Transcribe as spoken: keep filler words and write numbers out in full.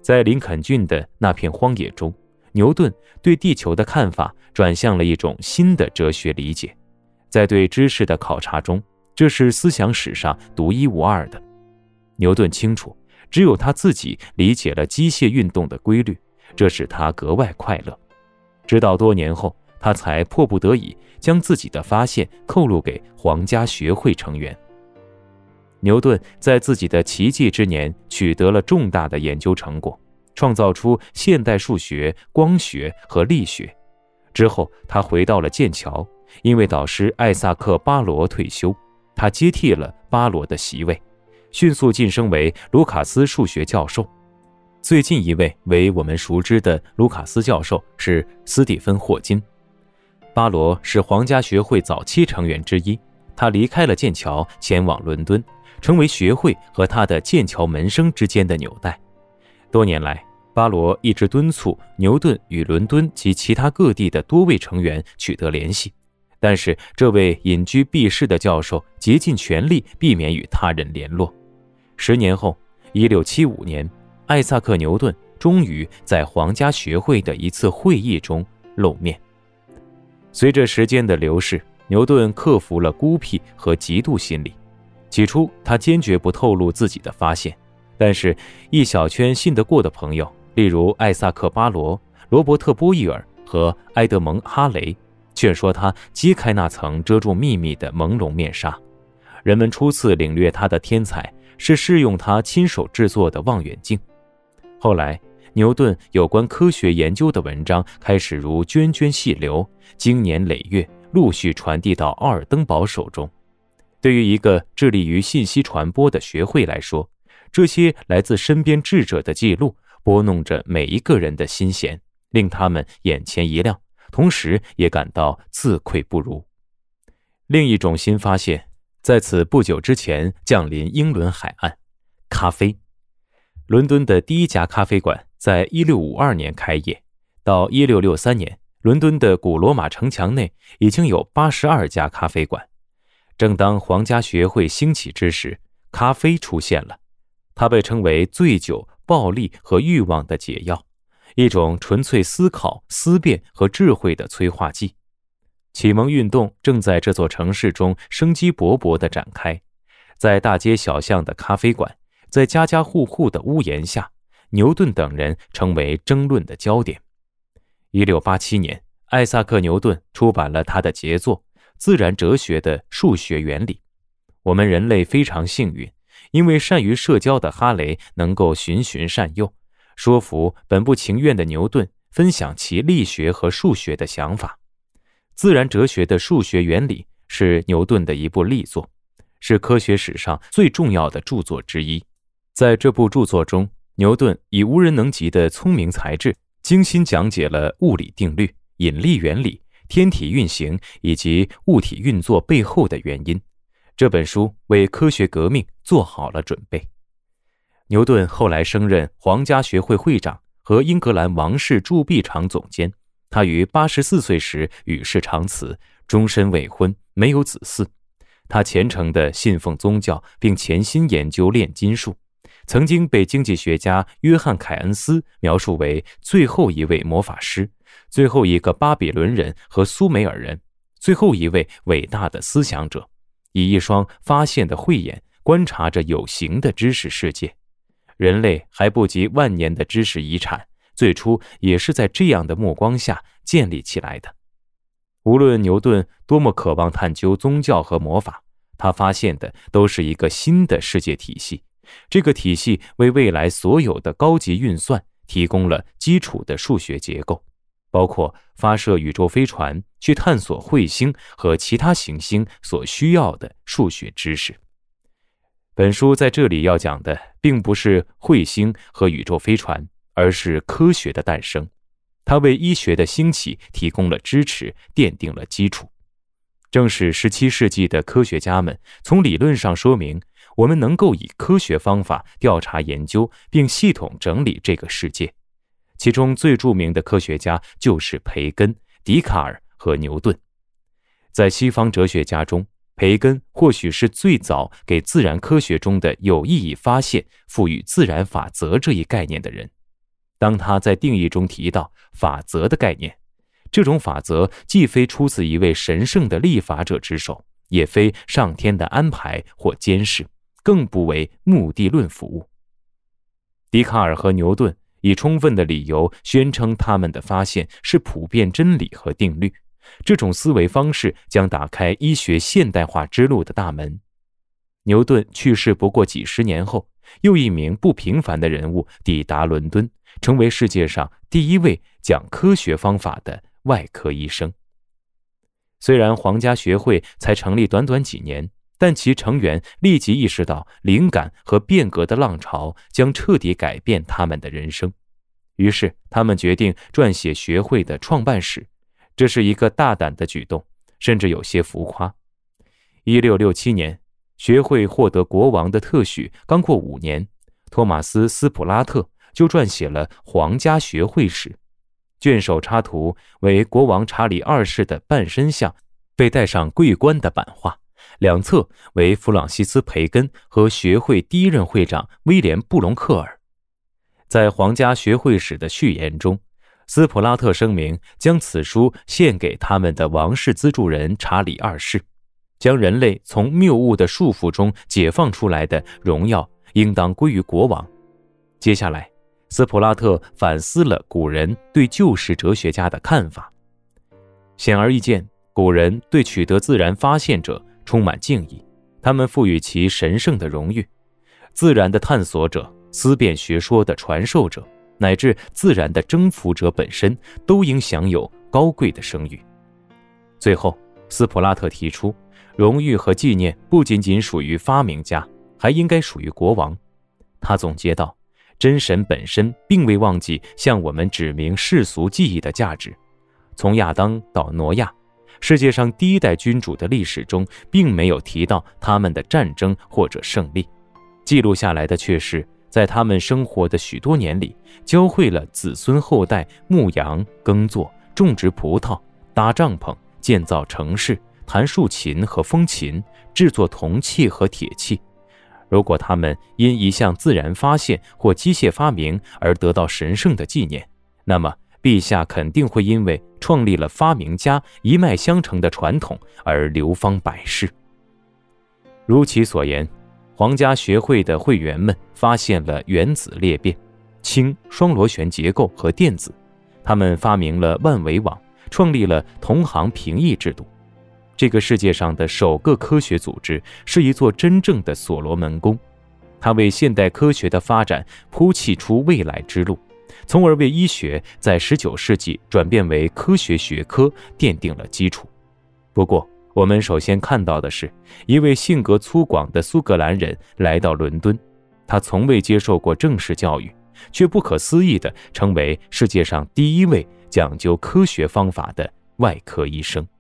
在林肯郡的那片荒野中，牛顿对地球的看法转向了一种新的哲学理解。在对知识的考察中，这是思想史上独一无二的。牛顿清楚，只有他自己理解了机械运动的规律，这使他格外快乐。直到多年后，他才迫不得已将自己的发现透露给皇家学会成员。牛顿在自己的奇迹之年取得了重大的研究成果，创造出现代数学、光学和力学。之后他回到了剑桥，因为导师艾萨克·巴罗退休，他接替了巴罗的席位，迅速晋升为卢卡斯数学教授。最近一位为我们熟知的卢卡斯教授是斯蒂芬·霍金。巴罗是皇家学会早期成员之一，他离开了剑桥，前往伦敦，成为学会和他的剑桥门生之间的纽带。多年来，巴罗一直敦促牛顿与伦敦及其他各地的多位成员取得联系，但是这位隐居避世的教授竭尽全力避免与他人联络。十年后，一六七五年，艾萨克·牛顿终于在皇家学会的一次会议中露面。随着时间的流逝，牛顿克服了孤僻和嫉妒心理。起初，他坚决不透露自己的发现，但是一小圈信得过的朋友，例如艾萨克·巴罗、罗伯特·波义尔和埃德蒙·哈雷，劝说他揭开那层遮住秘密的朦胧面纱。人们初次领略他的天才是试用他亲手制作的望远镜。后来，牛顿有关科学研究的文章开始如涓涓细流，经年累月陆续传递到奥尔登堡手中。对于一个致力于信息传播的学会来说，这些来自身边智者的记录拨弄着每一个人的心弦，令他们眼前一亮，同时也感到自愧不如。另一种新发现在此不久之前降临英伦海岸，咖啡。伦敦的第一家咖啡馆在一六五二年开业，到一六六三年，伦敦的古罗马城墙内已经有八十二家咖啡馆。正当皇家学会兴起之时，咖啡出现了。它被称为醉酒、暴力和欲望的解药，一种纯粹思考、思辨和智慧的催化剂。启蒙运动正在这座城市中生机勃勃地展开，在大街小巷的咖啡馆，在家家户户的屋檐下，牛顿等人成为争论的焦点。一六八七年，艾萨克·牛顿出版了他的杰作《自然哲学的数学原理》。我们人类非常幸运，因为善于社交的哈雷能够循循善诱，说服本不情愿的牛顿分享其力学和数学的想法。自然哲学的数学原理是牛顿的一部力作，是科学史上最重要的著作之一。在这部著作中，牛顿以无人能及的聪明才智，精心讲解了物理定律、引力原理、天体运行以及物体运作背后的原因。这本书为科学革命做好了准备。牛顿后来升任皇家学会会长和英格兰王室铸币厂总监。他于八十四岁时与世长辞，终身未婚，没有子嗣。他虔诚地信奉宗教，并潜心研究炼金术，曾经被经济学家约翰·凯恩斯描述为最后一位魔法师，最后一个巴比伦人和苏美尔人，最后一位伟大的思想者，以一双发现的慧眼观察着有形的知识世界。人类还不及万年的知识遗产，最初也是在这样的目光下建立起来的。无论牛顿多么渴望探究宗教和魔法，他发现的都是一个新的世界体系。这个体系为未来所有的高级运算提供了基础的数学结构，包括发射宇宙飞船去探索彗星和其他行星所需要的数学知识。本书在这里要讲的并不是彗星和宇宙飞船，而是科学的诞生。它为医学的兴起提供了支持，奠定了基础。正是十七世纪的科学家们从理论上说明，我们能够以科学方法调查研究并系统整理这个世界。其中最著名的科学家就是培根、笛卡尔和牛顿。在西方哲学家中，培根或许是最早给自然科学中的有意义发现赋予自然法则这一概念的人。 当他在定义中提到法则的概念，这种法则既非出自一位神圣的立法者之手，也非上天的安排或监视，更不为目的论服务。笛卡尔和牛顿以充分的理由宣称他们的发现是普遍真理和定律，这种思维方式将打开医学现代化之路的大门。牛顿去世不过几十年后，又一名不平凡的人物抵达伦敦，成为世界上第一位讲科学方法的外科医生。虽然皇家学会才成立短短几年，但其成员立即意识到灵感和变革的浪潮将彻底改变他们的人生。于是他们决定撰写学会的创办史，这是一个大胆的举动，甚至有些浮夸。一六六七年，学会获得国王的特许，刚过五年，托马斯·斯普拉特就撰写了皇家学会史。卷首插图为国王查理二世的半身像，被戴上桂冠的版画，两侧为弗朗西斯·培根和学会第一任会长威廉·布隆克尔。在皇家学会史的序言中，斯普拉特声明将此书献给他们的王室资助人查理二世，将人类从谬误的束缚中解放出来的荣耀应当归于国王。接下来，斯普拉特反思了古人对旧时哲学家的看法。显而易见，古人对取得自然发现者充满敬意，他们赋予其神圣的荣誉。自然的探索者、思辨学说的传授者，乃至自然的征服者本身，都应享有高贵的声誉。最后，斯普拉特提出，荣誉和纪念不仅仅属于发明家，还应该属于国王。他总结道，真神本身并未忘记向我们指明世俗记忆的价值。从亚当到挪亚，世界上第一代君主的历史中并没有提到他们的战争或者胜利，记录下来的却是在他们生活的许多年里，教会了子孙后代牧羊、耕作、种植葡萄、搭帐篷、建造城市、弹竖琴和风琴、制作铜器和铁器。如果他们因一项自然发现或机械发明而得到神圣的纪念，那么陛下肯定会因为创立了发明家一脉相承的传统而流芳百世。如其所言，皇家学会的会员们发现了原子裂变、氢双螺旋结构和电子，他们发明了万维网，创立了同行评议制度。这个世界上的首个科学组织是一座真正的所罗门宫，它为现代科学的发展铺砌出未来之路，从而为医学在十九世纪转变为科学学科奠定了基础。不过，我们首先看到的是一位性格粗犷的苏格兰人来到伦敦，他从未接受过正式教育，却不可思议地成为世界上第一位讲究科学方法的外科医生。